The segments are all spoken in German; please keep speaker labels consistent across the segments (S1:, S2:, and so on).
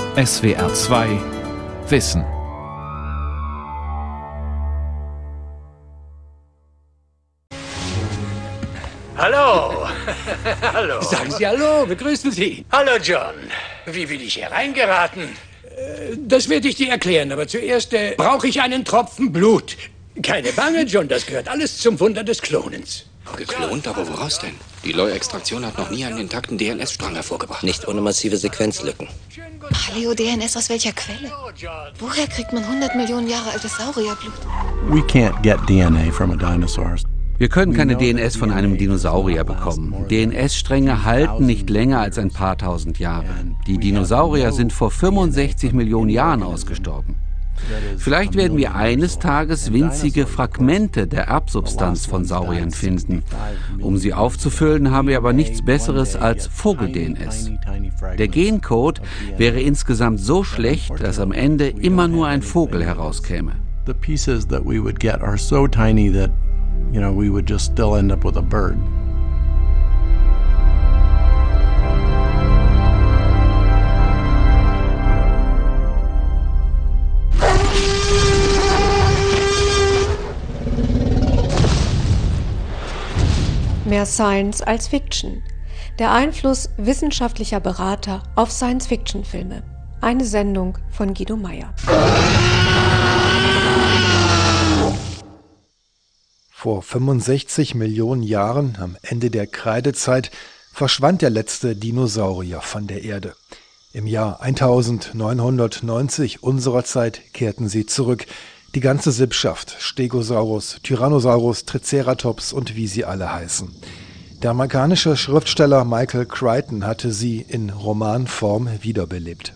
S1: SWR 2 Wissen.
S2: Hallo. Hallo.
S3: Sagen Sie Hallo, begrüßen Sie.
S2: Hallo, John. Wie bin ich hier reingeraten?
S3: Das werde ich dir erklären, aber zuerst brauche ich einen Tropfen Blut. Keine Bange, John, das gehört alles zum Wunder des Klonens.
S4: Geklont? Aber woraus denn? Die Loi-Extraktion hat noch nie einen intakten DNS-Strang hervorgebracht.
S5: Nicht ohne massive Sequenzlücken.
S6: Paleo-DNS aus welcher Quelle? Woher kriegt man 100 Millionen Jahre altes Saurierblut?
S7: We can't get DNA from a dinosaur.
S8: Wir können keine DNS von einem Dinosaurier bekommen. DNS-Stränge halten nicht länger als ein paar tausend Jahre. Die Dinosaurier sind vor 65 Millionen Jahren ausgestorben. Vielleicht werden wir eines Tages winzige Fragmente der Erbsubstanz von Sauriern finden. Um sie aufzufüllen, haben wir aber nichts Besseres als Vogel-DNS. Der Gencode wäre insgesamt so schlecht, dass am Ende immer nur ein Vogel herauskäme.
S7: The pieces that we would get are so tiny that, we would just still end up with a bird.
S9: Mehr Science als Fiction. Der Einfluss wissenschaftlicher Berater auf Science-Fiction-Filme. Eine Sendung von Guido Meyer.
S10: Vor 65 Millionen Jahren, am Ende der Kreidezeit, verschwand der letzte Dinosaurier von der Erde. Im Jahr 1990 unserer Zeit kehrten sie zurück. Die ganze Sippschaft, Stegosaurus, Tyrannosaurus, Triceratops und wie sie alle heißen. Der amerikanische Schriftsteller Michael Crichton hatte sie in Romanform wiederbelebt.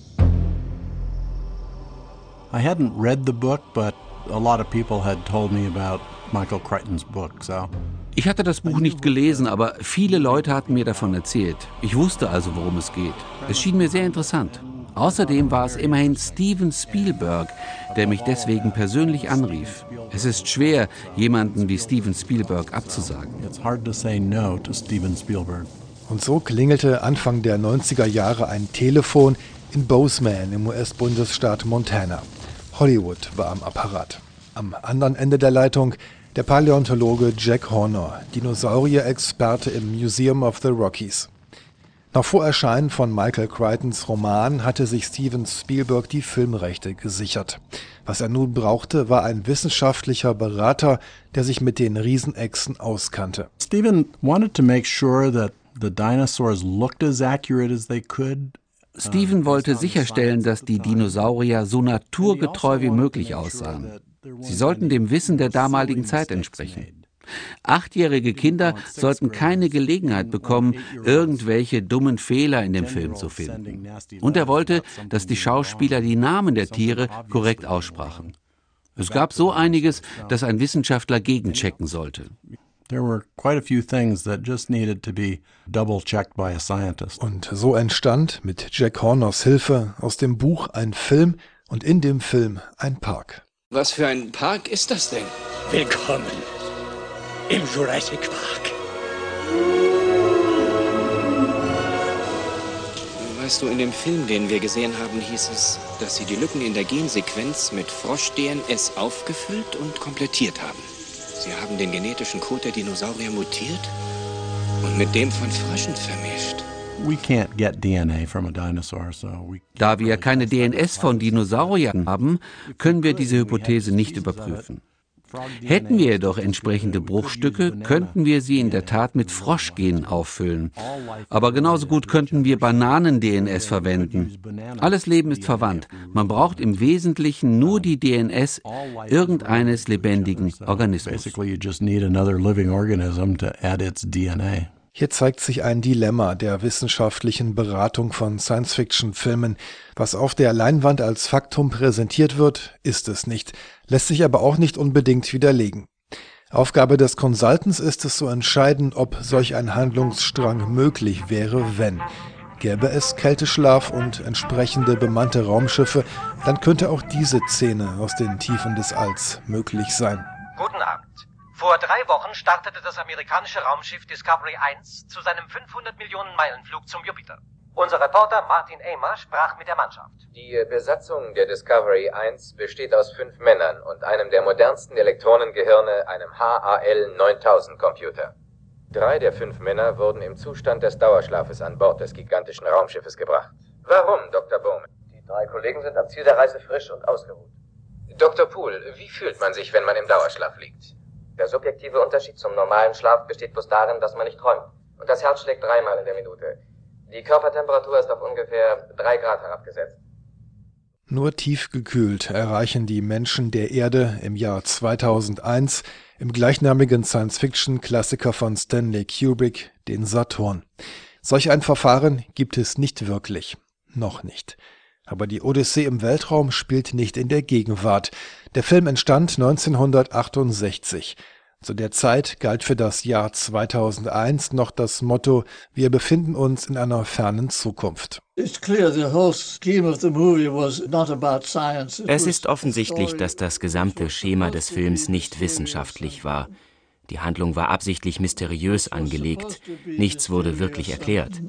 S7: I hadn't read the book, but a lot of people had told me about Michael Crichton's book, so.
S8: Ich hatte das Buch nicht gelesen, aber viele Leute hatten mir davon erzählt. Ich wusste also, worum es geht. Es schien mir sehr interessant. Außerdem war es immerhin Steven Spielberg, der mich deswegen persönlich anrief. Es ist schwer, jemanden wie Steven Spielberg abzusagen.
S7: It's hard to say no to Steven Spielberg.
S10: Und so klingelte Anfang der 90er Jahre ein Telefon in Bozeman im US-Bundesstaat Montana. Hollywood war am Apparat. Am anderen Ende der Leitung der Paläontologe Jack Horner, Dinosaurier-Experte im Museum of the Rockies. Noch vor Erscheinen von Michael Crichtons Roman hatte sich Steven Spielberg die Filmrechte gesichert. Was er nun brauchte, war ein wissenschaftlicher Berater, der sich mit den Riesenechsen auskannte.
S7: Steven wanted to make sure that the dinosaurs looked as accurate as they could.
S8: Steven wollte sicherstellen, dass die Dinosaurier so naturgetreu wie möglich aussahen. Sie sollten dem Wissen der damaligen Zeit entsprechen. 8-jährige Kinder sollten keine Gelegenheit bekommen, irgendwelche dummen Fehler in dem Film zu finden. Und er wollte, dass die Schauspieler die Namen der Tiere korrekt aussprachen. Es gab so einiges, das ein Wissenschaftler gegenchecken sollte.
S7: There were quite a few things that just needed to be double-checked by a scientist.
S10: Und so entstand mit Jack Horners Hilfe aus dem Buch ein Film und in dem Film ein Park.
S4: Was für ein Park ist das denn?
S3: Willkommen im Jurassic Park.
S4: Weißt du, in dem Film, den wir gesehen haben, hieß es, dass sie die Lücken in der Gensequenz mit Frosch-DNS aufgefüllt und komplettiert haben. Sie haben den genetischen Code der Dinosaurier mutiert und mit dem von Fröschen vermischt.
S7: We can't get DNA from a dinosaur, so we.
S8: Da wir keine DNS von Dinosauriern haben, können wir diese Hypothese nicht überprüfen. Hätten wir jedoch entsprechende Bruchstücke, könnten wir sie in der Tat mit Froschgenen auffüllen. Aber genauso gut könnten wir Bananen-DNS verwenden. Alles Leben ist verwandt. Man braucht im Wesentlichen nur die DNS irgendeines lebendigen Organismus.
S7: Basically, you just need another living organism to add its DNA.
S10: Hier zeigt sich ein Dilemma der wissenschaftlichen Beratung von Science-Fiction-Filmen. Was auf der Leinwand als Faktum präsentiert wird, ist es nicht, lässt sich aber auch nicht unbedingt widerlegen. Aufgabe des Consultants ist es zu entscheiden, ob solch ein Handlungsstrang möglich wäre, wenn. Gäbe es Kälteschlaf und entsprechende bemannte Raumschiffe, dann könnte auch diese Szene aus den Tiefen des Alls möglich sein.
S11: Guten Abend. Vor 3 Wochen startete das amerikanische Raumschiff Discovery 1 zu seinem 500-Millionen-Meilen-Flug zum Jupiter. Unser Reporter Martin Amer sprach mit der Mannschaft.
S5: Die Besatzung der Discovery 1 besteht aus 5 Männern und einem der modernsten Elektronengehirne, einem HAL-9000-Computer. 3 der 5 Männer wurden im Zustand des Dauerschlafes an Bord des gigantischen Raumschiffes gebracht. Warum, Dr. Bowman?
S11: Die 3 Kollegen sind am Ziel der Reise frisch und ausgeruht.
S5: Dr. Poole, wie fühlt man sich, wenn man im Dauerschlaf liegt?
S11: Der subjektive Unterschied zum normalen Schlaf besteht bloß darin, dass man nicht träumt. Und das Herz schlägt 3-mal in der Minute. Die Körpertemperatur ist auf ungefähr 3 Grad herabgesetzt.
S10: Nur tiefgekühlt erreichen die Menschen der Erde im Jahr 2001 im gleichnamigen Science-Fiction-Klassiker von Stanley Kubrick den Saturn. Solch ein Verfahren gibt es nicht wirklich. Noch nicht. Aber die Odyssee im Weltraum spielt nicht in der Gegenwart. Der Film entstand 1968. Zu der Zeit galt für das Jahr 2001 noch das Motto: Wir befinden uns in einer fernen Zukunft.
S12: Es ist offensichtlich, dass das gesamte Schema des Films nicht wissenschaftlich war. Die Handlung war absichtlich mysteriös angelegt. Nichts wurde wirklich erklärt.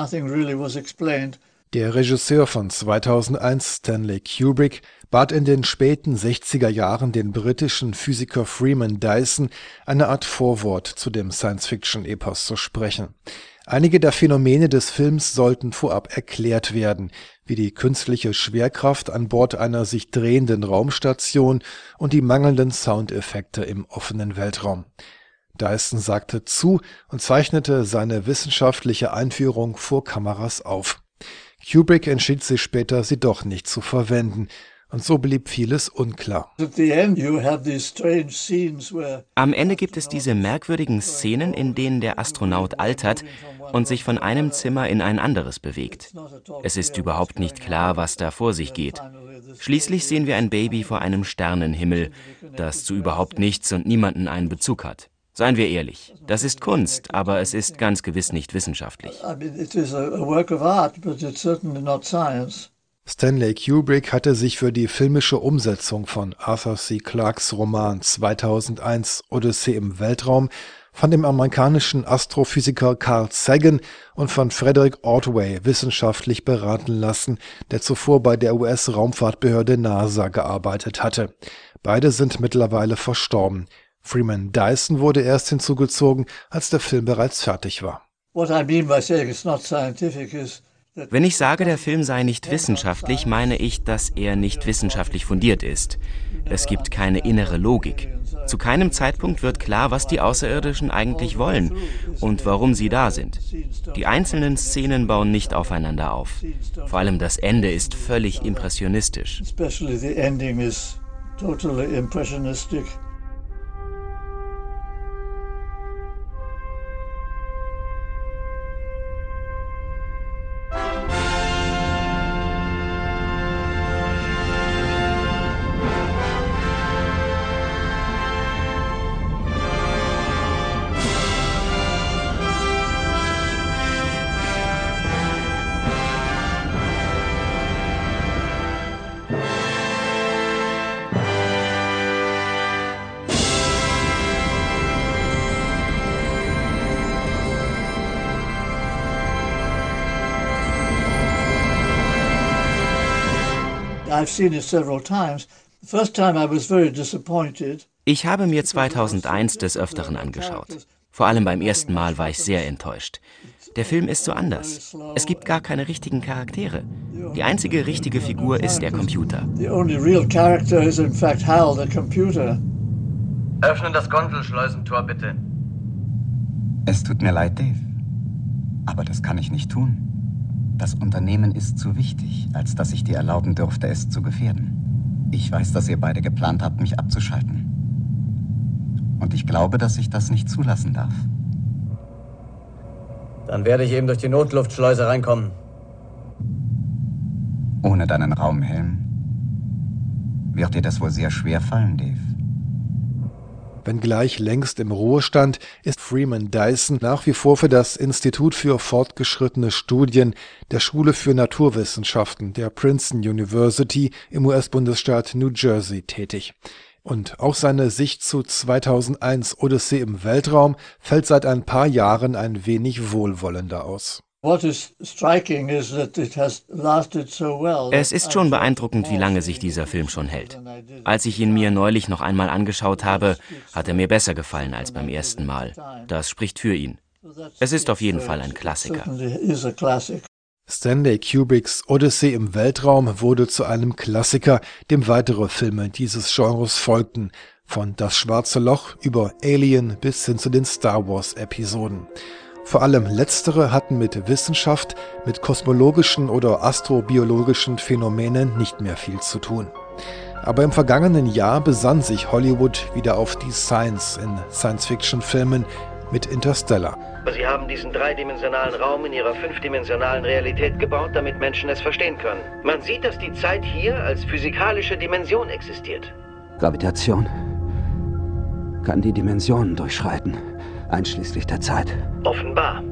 S10: Der Regisseur von 2001, Stanley Kubrick, bat in den späten 60er Jahren den britischen Physiker Freeman Dyson, eine Art Vorwort zu dem Science-Fiction-Epos zu sprechen. Einige der Phänomene des Films sollten vorab erklärt werden, wie die künstliche Schwerkraft an Bord einer sich drehenden Raumstation und die mangelnden Soundeffekte im offenen Weltraum. Dyson sagte zu und zeichnete seine wissenschaftliche Einführung vor Kameras auf. Kubrick entschied sich später, sie doch nicht zu verwenden, und so blieb vieles unklar.
S12: Am Ende gibt es diese merkwürdigen Szenen, in denen der Astronaut altert und sich von einem Zimmer in ein anderes bewegt. Es ist überhaupt nicht klar, was da vor sich geht. Schließlich sehen wir ein Baby vor einem Sternenhimmel, das zu überhaupt nichts und niemanden einen Bezug hat. Seien wir ehrlich, das ist Kunst, aber es ist ganz gewiss nicht wissenschaftlich.
S10: Stanley Kubrick hatte sich für die filmische Umsetzung von Arthur C. Clarkes Roman 2001 Odyssee im Weltraum von dem amerikanischen Astrophysiker Carl Sagan und von Frederick Otway wissenschaftlich beraten lassen, der zuvor bei der US-Raumfahrtbehörde NASA gearbeitet hatte. Beide sind mittlerweile verstorben. Freeman Dyson wurde erst hinzugezogen, als der Film bereits fertig war.
S12: Wenn ich sage, der Film sei nicht wissenschaftlich, meine ich, dass er nicht wissenschaftlich fundiert ist. Es gibt keine innere Logik. Zu keinem Zeitpunkt wird klar, was die Außerirdischen eigentlich wollen und warum sie da sind. Die einzelnen Szenen bauen nicht aufeinander auf. Vor allem das Ende ist völlig impressionistisch. Ich habe mir 2001 des Öfteren angeschaut. Vor allem beim ersten Mal war ich sehr enttäuscht. Der Film ist so anders. Es gibt gar keine richtigen Charaktere. Die einzige richtige Figur ist der Computer.
S11: Öffnen das Gondelschleusentor, bitte.
S13: Es tut mir leid, Dave. Aber das kann ich nicht tun. Das Unternehmen ist zu wichtig, als dass ich dir erlauben dürfte, es zu gefährden. Ich weiß, dass ihr beide geplant habt, mich abzuschalten. Und ich glaube, dass ich das nicht zulassen darf.
S11: Dann werde ich eben durch die Notluftschleuse reinkommen.
S13: Ohne deinen Raumhelm wird dir das wohl sehr schwer fallen, Dave.
S10: Wenngleich längst im Ruhestand, ist Freeman Dyson nach wie vor für das Institut für fortgeschrittene Studien der Schule für Naturwissenschaften der Princeton University im US-Bundesstaat New Jersey tätig. Und auch seine Sicht zu 2001 Odyssee im Weltraum fällt seit ein paar Jahren ein wenig wohlwollender aus.
S12: Es ist schon beeindruckend, wie lange sich dieser Film schon hält. Als ich ihn mir neulich noch einmal angeschaut habe, hat er mir besser gefallen als beim ersten Mal. Das spricht für ihn. Es ist auf jeden Fall ein Klassiker.
S10: Stanley Kubricks Odyssey im Weltraum wurde zu einem Klassiker, dem weitere Filme dieses Genres folgten, von Das Schwarze Loch über Alien bis hin zu den Star Wars-Episoden. Vor allem letztere hatten mit Wissenschaft, mit kosmologischen oder astrobiologischen Phänomenen nicht mehr viel zu tun. Aber im vergangenen Jahr besann sich Hollywood wieder auf die Science in Science-Fiction-Filmen mit Interstellar.
S14: Sie haben diesen dreidimensionalen Raum in ihrer fünfdimensionalen Realität gebaut, damit Menschen es verstehen können. Man sieht, dass die Zeit hier als physikalische Dimension existiert.
S15: Gravitation kann die Dimensionen durchschreiten, einschließlich der Zeit.
S14: Offenbar.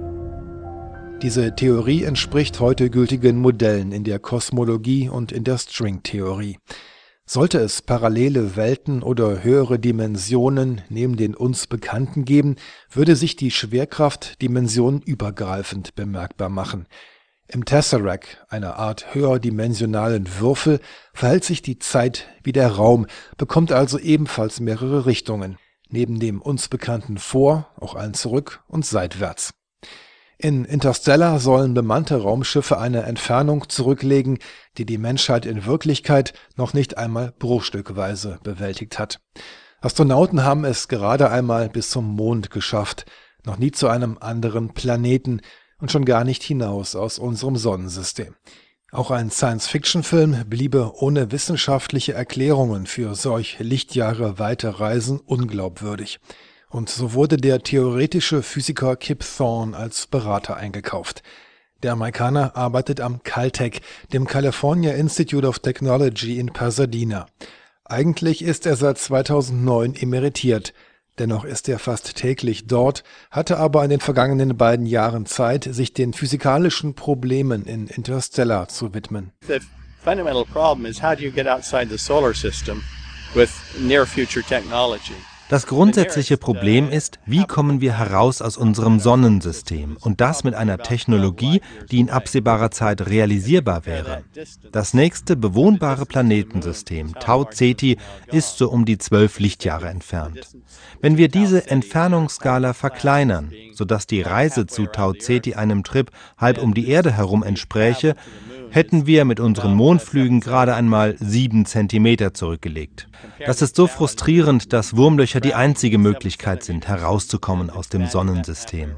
S10: Diese Theorie entspricht heute gültigen Modellen in der Kosmologie und in der Stringtheorie. Sollte es parallele Welten oder höhere Dimensionen neben den uns Bekannten geben, würde sich die Schwerkraft dimensionenübergreifend bemerkbar machen. Im Tesseract, einer Art höherdimensionalen Würfel, verhält sich die Zeit wie der Raum, bekommt also ebenfalls mehrere Richtungen, neben dem uns Bekannten vor, auch ein zurück und seitwärts. In Interstellar sollen bemannte Raumschiffe eine Entfernung zurücklegen, die die Menschheit in Wirklichkeit noch nicht einmal bruchstückweise bewältigt hat. Astronauten haben es gerade einmal bis zum Mond geschafft, noch nie zu einem anderen Planeten und schon gar nicht hinaus aus unserem Sonnensystem. Auch ein Science-Fiction-Film bliebe ohne wissenschaftliche Erklärungen für solch Lichtjahre weite Reisen unglaubwürdig. Und so wurde der theoretische Physiker Kip Thorne als Berater eingekauft. Der Amerikaner arbeitet am Caltech, dem California Institute of Technology in Pasadena. Eigentlich ist er seit 2009 emeritiert. Dennoch ist er fast täglich dort, hatte aber in den vergangenen beiden Jahren Zeit, sich den physikalischen Problemen in Interstellar zu widmen.
S16: The fundamental problem is how do you get outside the solar system with near future technology?
S17: Das grundsätzliche Problem ist, wie kommen wir heraus aus unserem Sonnensystem und das mit einer Technologie, die in absehbarer Zeit realisierbar wäre. Das nächste bewohnbare Planetensystem, Tau Ceti, ist so um die 12 Lichtjahre entfernt. Wenn wir diese Entfernungsskala verkleinern, sodass die Reise zu Tau Ceti einem Trip halb um die Erde herum entspräche, hätten wir mit unseren Mondflügen gerade einmal 7 Zentimeter zurückgelegt. Das ist so frustrierend, dass Wurmlöcher die einzige Möglichkeit sind, herauszukommen aus dem Sonnensystem.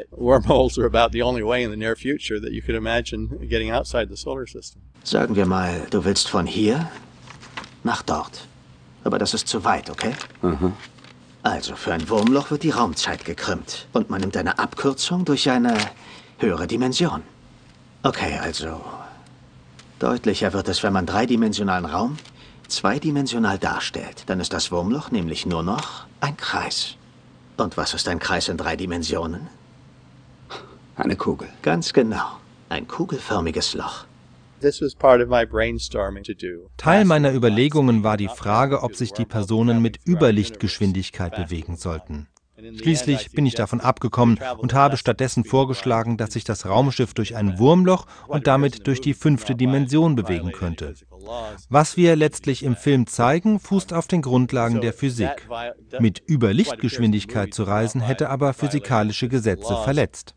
S14: Sagen wir mal, du willst von hier nach dort. Aber das ist zu weit, okay? Also, für ein Wurmloch wird die Raumzeit gekrümmt. Und man nimmt eine Abkürzung durch eine höhere Dimension. Okay, also deutlicher wird es, wenn man dreidimensionalen Raum zweidimensional darstellt. Dann ist das Wurmloch nämlich nur noch ein Kreis. Und was ist ein Kreis in 3 Dimensionen?
S15: Eine Kugel.
S14: Ganz genau. Ein kugelförmiges Loch.
S17: Teil meiner Überlegungen war die Frage, ob sich die Personen mit Überlichtgeschwindigkeit bewegen sollten. Schließlich bin ich davon abgekommen und habe stattdessen vorgeschlagen, dass sich das Raumschiff durch ein Wurmloch und damit durch die 5. Dimension bewegen könnte. Was wir letztlich im Film zeigen, fußt auf den Grundlagen der Physik. Mit Überlichtgeschwindigkeit zu reisen, hätte aber physikalische Gesetze verletzt.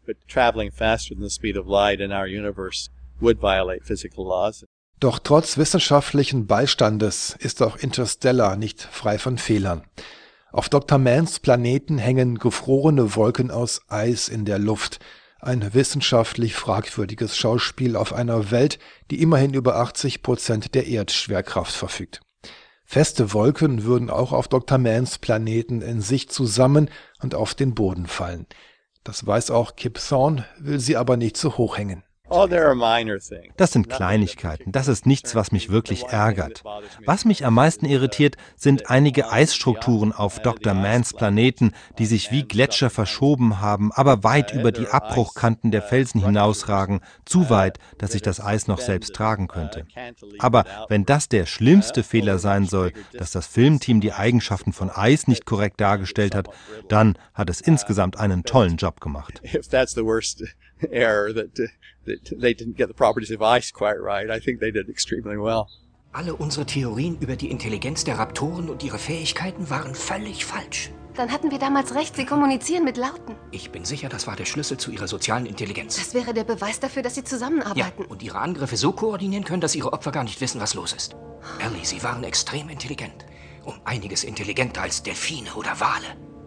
S10: Doch trotz wissenschaftlichen Beistandes ist auch Interstellar nicht frei von Fehlern. Auf Dr. Manns Planeten hängen gefrorene Wolken aus Eis in der Luft. Ein wissenschaftlich fragwürdiges Schauspiel auf einer Welt, die immerhin über 80% der Erdschwerkraft verfügt. Feste Wolken würden auch auf Dr. Manns Planeten in sich zusammen und auf den Boden fallen. Das weiß auch Kip Thorne, will sie aber nicht zu hoch hängen.
S17: Das sind Kleinigkeiten, das ist nichts, was mich wirklich ärgert. Was mich am meisten irritiert, sind einige Eisstrukturen auf Dr. Manns Planeten, die sich wie Gletscher verschoben haben, aber weit über die Abbruchkanten der Felsen hinausragen, zu weit, dass ich das Eis noch selbst tragen könnte. Aber wenn das der schlimmste Fehler sein soll, dass das Filmteam die Eigenschaften von Eis nicht korrekt dargestellt hat, dann hat es insgesamt einen tollen Job gemacht.
S16: error that they didn't get the properties of ice quite right. I think they did extremely well.
S18: Alle unsere Theorien über die Intelligenz der Raptoren und ihre Fähigkeiten waren völlig falsch.
S6: Dann hatten wir damals recht, sie kommunizieren mit Lauten.
S18: Ich bin sicher, das war der Schlüssel zu ihrer sozialen Intelligenz.
S6: Das wäre der Beweis dafür, dass sie zusammenarbeiten.
S18: Ja, und ihre Angriffe so koordinieren können, dass ihre Opfer gar nicht wissen, was los ist. Ellie, sie waren extrem intelligent. Um einiges intelligenter als Delfine oder Wale.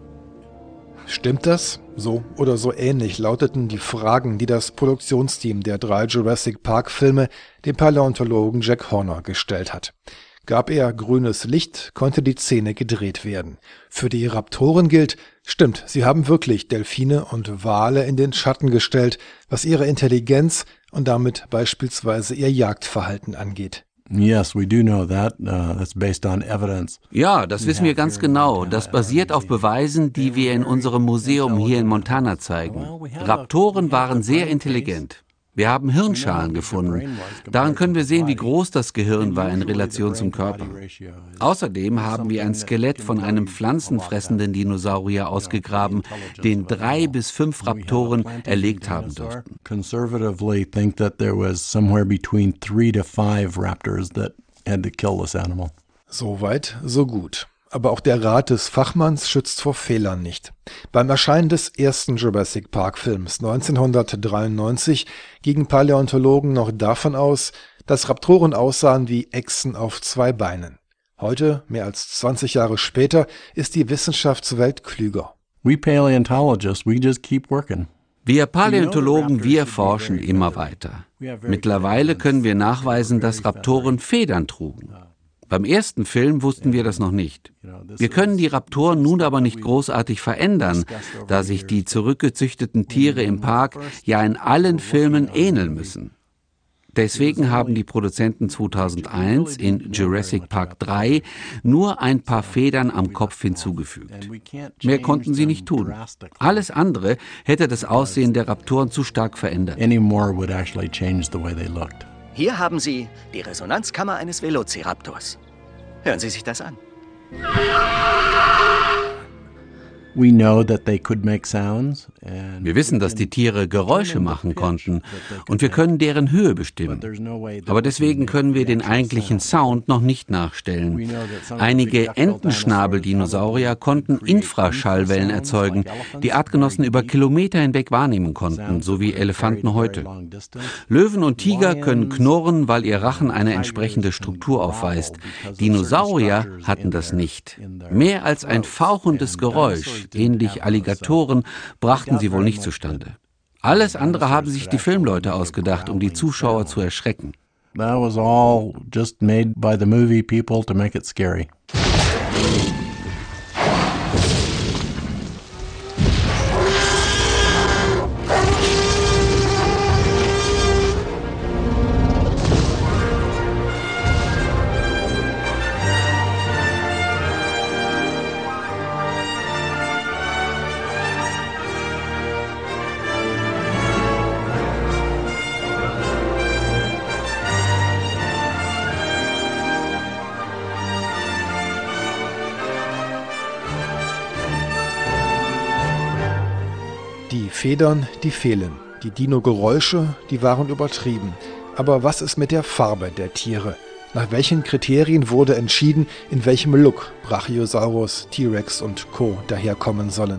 S10: Stimmt das? So oder so ähnlich lauteten die Fragen, die das Produktionsteam der 3 Jurassic Park-Filme dem Paläontologen Jack Horner gestellt hat. Gab er grünes Licht, konnte die Szene gedreht werden. Für die Raptoren gilt, stimmt, sie haben wirklich Delfine und Wale in den Schatten gestellt, was ihre Intelligenz und damit beispielsweise ihr Jagdverhalten angeht.
S7: Yes, we do know that. That's based on evidence.
S8: Ja, das wissen wir ganz genau. Das basiert auf Beweisen, die wir in unserem Museum hier in Montana zeigen. Raptoren waren sehr intelligent. Wir haben Hirnschalen gefunden. Daran können wir sehen, wie groß das Gehirn war in Relation zum Körper. Außerdem haben wir ein Skelett von einem pflanzenfressenden Dinosaurier ausgegraben, den 3 bis 5 Raptoren erlegt haben dürften.
S7: Conservatively think that there was somewhere between 3 to 5 raptors that had to kill this animal.
S10: So weit, so gut. Aber auch der Rat des Fachmanns schützt vor Fehlern nicht. Beim Erscheinen des ersten Jurassic Park-Films 1993 gingen Paläontologen noch davon aus, dass Raptoren aussahen wie Echsen auf 2 Beinen. Heute, mehr als 20 Jahre später, ist die Wissenschaftswelt klüger.
S7: We paleontologists, we just keep working.
S8: Wir Paläontologen, wir forschen immer weiter. Mittlerweile können wir nachweisen, dass Raptoren Federn trugen. Beim ersten Film wussten wir das noch nicht. Wir können die Raptoren nun aber nicht großartig verändern, da sich die zurückgezüchteten Tiere im Park ja in allen Filmen ähneln müssen. Deswegen haben die Produzenten 2001 in Jurassic Park 3 nur ein paar Federn am Kopf hinzugefügt. Mehr konnten sie nicht tun. Alles andere hätte das Aussehen der Raptoren zu stark verändert.
S14: Hier haben Sie die Resonanzkammer eines Velociraptors. Hören Sie sich das an.
S7: We know that they could make sounds.
S8: Wir wissen, dass die Tiere Geräusche machen konnten und wir können deren Höhe bestimmen. Aber deswegen können wir den eigentlichen Sound noch nicht nachstellen. Einige Entenschnabeldinosaurier konnten Infraschallwellen erzeugen, die Artgenossen über Kilometer hinweg wahrnehmen konnten, so wie Elefanten heute. Löwen und Tiger können knurren, weil ihr Rachen eine entsprechende Struktur aufweist. Dinosaurier hatten das nicht. Mehr als ein fauchendes Geräusch, ähnlich Alligatoren, brachten sie wohl nicht zustande. Alles andere haben sich die Filmleute ausgedacht, um die Zuschauer zu erschrecken.
S7: That was all just made by the movie people to make it scary.
S10: Die Federn, die fehlen. Die Dino-Geräusche, die waren übertrieben. Aber was ist mit der Farbe der Tiere? Nach welchen Kriterien wurde entschieden, in welchem Look Brachiosaurus, T-Rex und Co. daherkommen sollen?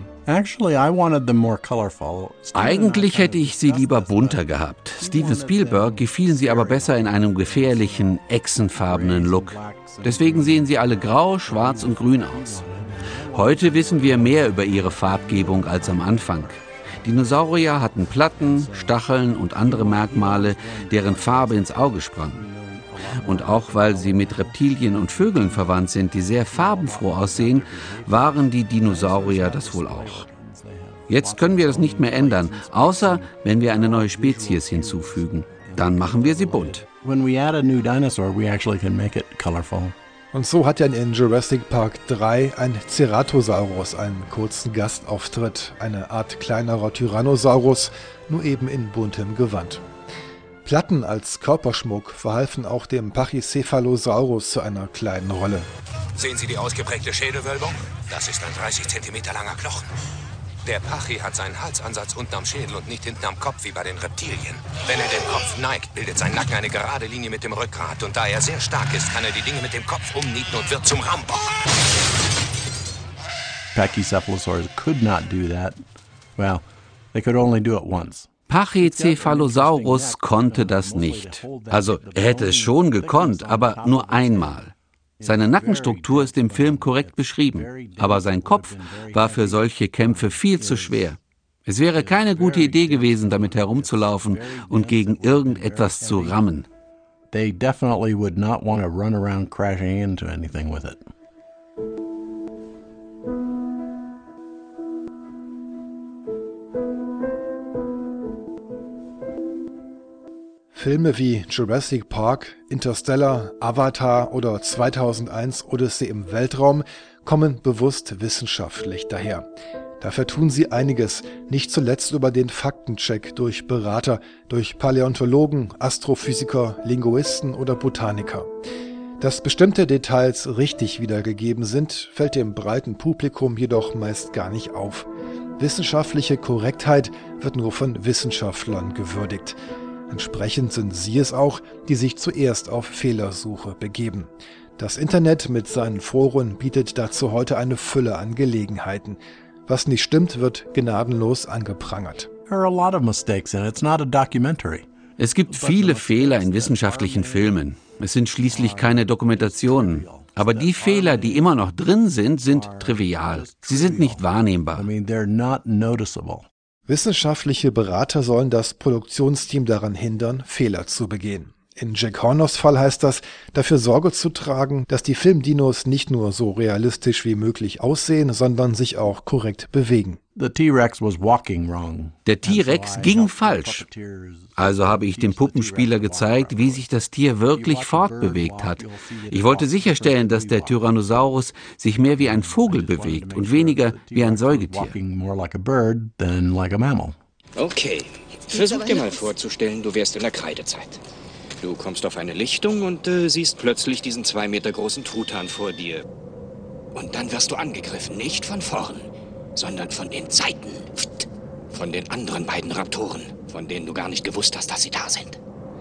S8: Eigentlich hätte ich sie lieber bunter gehabt. Steven Spielberg gefielen sie aber besser in einem gefährlichen, echsenfarbenen Look. Deswegen sehen sie alle grau, schwarz und grün aus. Heute wissen wir mehr über ihre Farbgebung als am Anfang. Dinosaurier hatten Platten, Stacheln und andere Merkmale, deren Farbe ins Auge sprang. Und auch weil sie mit Reptilien und Vögeln verwandt sind, die sehr farbenfroh aussehen, waren die Dinosaurier das wohl auch. Jetzt können wir das nicht mehr ändern, außer wenn wir eine neue Spezies hinzufügen. Dann machen wir sie bunt.
S7: When we add a new dinosaur, we actually can make it colorful.
S10: Und so hat ja in Jurassic Park 3 ein Ceratosaurus einen kurzen Gastauftritt, eine Art kleinerer Tyrannosaurus, nur eben in buntem Gewand. Platten als Körperschmuck verhalfen auch dem Pachycephalosaurus zu einer kleinen Rolle.
S18: Sehen Sie die ausgeprägte Schädelwölbung? Das ist ein 30 cm langer Knochen.
S19: Der Pachy hat seinen Halsansatz unten am Schädel und nicht hinten am Kopf wie bei den Reptilien. Wenn er den Kopf neigt, bildet sein Nacken eine gerade Linie mit dem Rückgrat. Und da er sehr stark ist, kann er die Dinge mit dem Kopf umnieten und wird zum Rambock.
S7: Pachycephalosaurs could not do that. Well, they could only do it once.
S8: Pachycephalosaurus konnte das nicht. Also, er hätte es schon gekonnt, aber nur einmal. Seine Nackenstruktur ist im Film korrekt beschrieben, aber sein Kopf war für solche Kämpfe viel zu schwer. Es wäre keine gute Idee gewesen, damit herumzulaufen und gegen irgendetwas zu rammen.
S7: They definitely would not want to run around crashing into anything with it.
S10: Filme wie Jurassic Park, Interstellar, Avatar oder 2001 Odyssee im Weltraum kommen bewusst wissenschaftlich daher. Dafür tun sie einiges, nicht zuletzt über den Faktencheck durch Berater, durch Paläontologen, Astrophysiker, Linguisten oder Botaniker. Dass bestimmte Details richtig wiedergegeben sind, fällt dem breiten Publikum jedoch meist gar nicht auf. Wissenschaftliche Korrektheit wird nur von Wissenschaftlern gewürdigt. Entsprechend sind sie es auch, die sich zuerst auf Fehlersuche begeben. Das Internet mit seinen Foren bietet dazu heute eine Fülle an Gelegenheiten. Was nicht stimmt, wird gnadenlos angeprangert.
S8: Es gibt viele Fehler in wissenschaftlichen Filmen. Es sind schließlich keine Dokumentationen. Aber die Fehler, die immer noch drin sind, sind trivial. Sie sind nicht wahrnehmbar.
S10: Wissenschaftliche Berater sollen das Produktionsteam daran hindern, Fehler zu begehen. In Jack Horners Fall heißt das, dafür Sorge zu tragen, dass die Filmdinos nicht nur so realistisch wie möglich aussehen, sondern sich auch korrekt bewegen.
S8: Der T-Rex ging falsch. Also habe ich dem Puppenspieler gezeigt, wie sich das Tier wirklich fortbewegt hat. Ich wollte sicherstellen, dass der Tyrannosaurus sich mehr wie ein Vogel bewegt und weniger wie ein Säugetier.
S18: Okay, versuch dir mal vorzustellen, du wärst in der Kreidezeit. Du kommst auf eine Lichtung und siehst plötzlich diesen 2 Meter großen Truthahn vor dir. Und dann wirst du angegriffen, nicht von vorn, sondern von den Seiten. Von den anderen beiden Raptoren, von denen du gar nicht gewusst hast, dass sie da sind.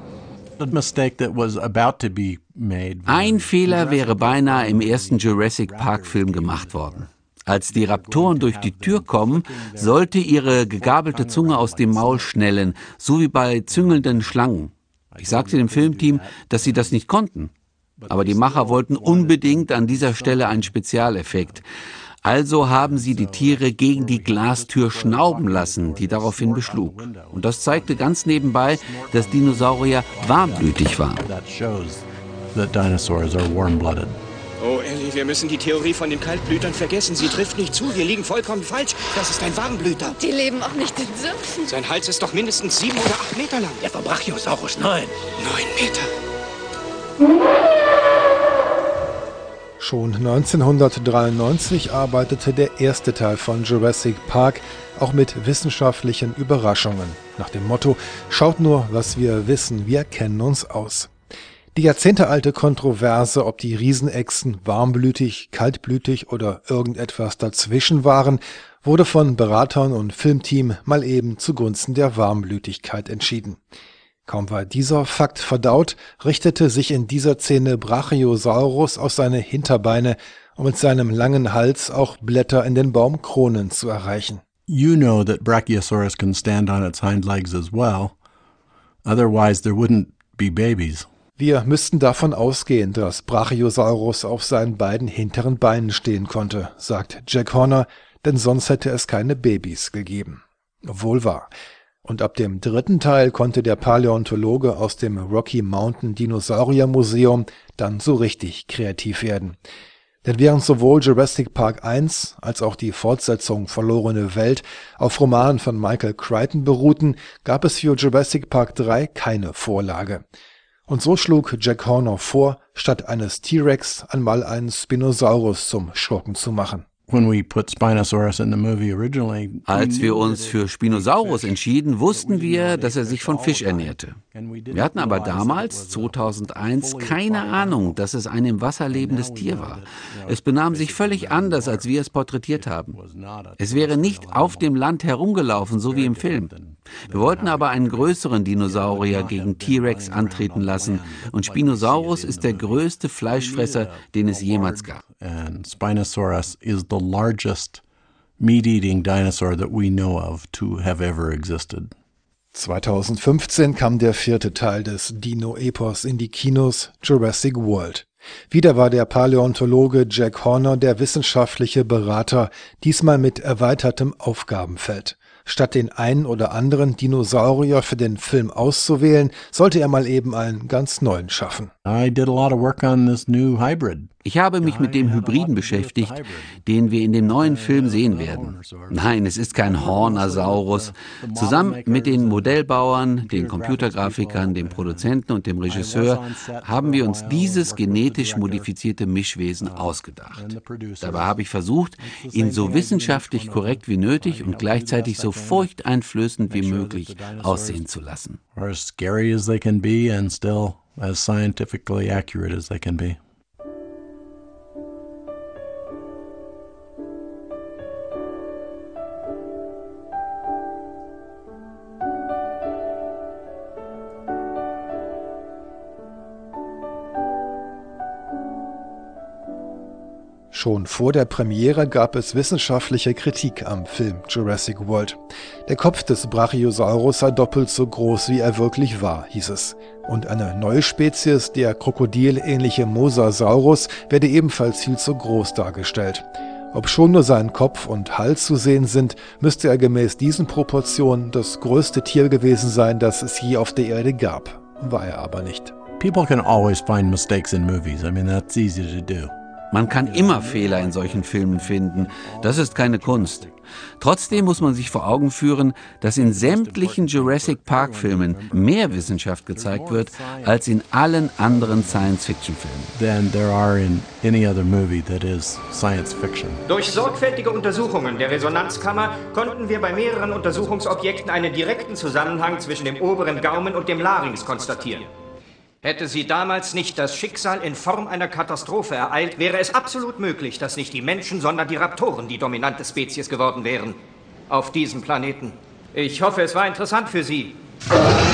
S8: Ein Fehler wäre beinahe im ersten Jurassic Park-Film gemacht worden. Als die Raptoren durch die Tür kommen, sollte ihre gegabelte Zunge aus dem Maul schnellen, so wie bei züngelnden Schlangen. Ich sagte dem Filmteam, dass sie das nicht konnten. Aber die Macher wollten unbedingt an dieser Stelle einen Spezialeffekt. Also haben sie die Tiere gegen die Glastür schnauben lassen, die daraufhin beschlug. Und das zeigte ganz nebenbei, dass Dinosaurier warmblütig waren.
S18: Oh, Ellie, wir müssen die Theorie von den Kaltblütern vergessen. Sie trifft nicht zu. Wir liegen vollkommen falsch. Das ist ein Warmblüter.
S6: Die leben auch nicht in Sümpfen.
S18: Sein Hals ist doch mindestens 7 oder 8 Meter lang.
S3: Der Brachiosaurus, nein.
S18: 9 Meter.
S10: Schon 1993 arbeitete der erste Teil von Jurassic Park auch mit wissenschaftlichen Überraschungen. Nach dem Motto, schaut nur, was wir wissen, wir kennen uns aus. Die jahrzehntealte Kontroverse, ob die Riesenechsen warmblütig, kaltblütig oder irgendetwas dazwischen waren, wurde von Beratern und Filmteam mal eben zugunsten der Warmblütigkeit entschieden. Kaum war dieser Fakt verdaut, richtete sich in dieser Szene Brachiosaurus auf seine Hinterbeine, um mit seinem langen Hals auch Blätter in den Baumkronen zu erreichen.
S7: You know that Brachiosaurus can stand on its hind legs as well. Otherwise there wouldn't be babies.
S10: Wir müssten davon ausgehen, dass Brachiosaurus auf seinen beiden hinteren Beinen stehen konnte, sagt Jack Horner, denn sonst hätte es keine Babys gegeben. Wohl wahr. Und ab dem 3. Teil konnte der Paläontologe aus dem Rocky Mountain Dinosaurier Museum dann so richtig kreativ werden. Denn während sowohl Jurassic Park 1 als auch die Fortsetzung Verlorene Welt auf Romanen von Michael Crichton beruhten, gab es für Jurassic Park 3 keine Vorlage. Und so schlug Jack Horner vor, statt eines T-Rex einmal einen Spinosaurus zum Schurken zu machen.
S8: Als wir uns für Spinosaurus entschieden, wussten wir, dass er sich von Fisch ernährte. Wir hatten aber damals, 2001, keine Ahnung, dass es ein im Wasser lebendes Tier war. Es benahm sich völlig anders, als wir es porträtiert haben. Es wäre nicht auf dem Land herumgelaufen, so wie im Film. Wir wollten aber einen größeren Dinosaurier gegen T-Rex antreten lassen. Und Spinosaurus ist der größte Fleischfresser, den es jemals gab.
S7: And Spinosaurus is the largest meat-eating dinosaur that we know of to have ever existed.
S10: 2015 kam der 4. Teil des Dino-Epos in die Kinos, Jurassic World. Wieder war der Paläontologe Jack Horner der wissenschaftliche Berater, diesmal mit erweitertem Aufgabenfeld. Statt den einen oder anderen Dinosaurier für den Film auszuwählen, sollte er mal eben einen ganz neuen schaffen.
S7: I did a lot of work on this new hybrid.
S8: Ich habe mich mit dem Hybriden beschäftigt, den wir in dem neuen Film sehen werden. Nein, es ist kein Hornasaurus. Zusammen mit den Modellbauern, den Computergrafikern, dem Produzenten und dem Regisseur haben wir uns dieses genetisch modifizierte Mischwesen ausgedacht. Dabei habe ich versucht, ihn so wissenschaftlich korrekt wie nötig und gleichzeitig so furchteinflößend wie möglich aussehen zu lassen.
S7: As scary as they can be and still as scientifically accurate as they can be.
S10: Schon vor der Premiere gab es wissenschaftliche Kritik am Film Jurassic World. Der Kopf des Brachiosaurus sei doppelt so groß, wie er wirklich war, hieß es. Und eine neue Spezies, der krokodilähnliche Mosasaurus, werde ebenfalls viel zu groß dargestellt. Obschon nur sein Kopf und Hals zu sehen sind, müsste er gemäß diesen Proportionen das größte Tier gewesen sein, das es je auf der Erde gab. War er aber nicht.
S7: People can always find mistakes in movies. I mean, that's easy to do.
S8: Man kann immer Fehler in solchen Filmen finden. Das ist keine Kunst. Trotzdem muss man sich vor Augen führen, dass in sämtlichen Jurassic Park-Filmen mehr Wissenschaft gezeigt wird, als in allen anderen Science-Fiction-Filmen.
S7: Than there are in any other movie that is science fiction.
S20: Durch sorgfältige Untersuchungen der Resonanzkammer konnten wir bei mehreren Untersuchungsobjekten einen direkten Zusammenhang zwischen dem oberen Gaumen und dem Larynx konstatieren. Hätte sie damals nicht das Schicksal in Form einer Katastrophe ereilt, wäre es absolut möglich, dass nicht die Menschen, sondern die Raptoren die dominante Spezies geworden wären. Auf diesem Planeten. Ich hoffe, es war interessant für Sie.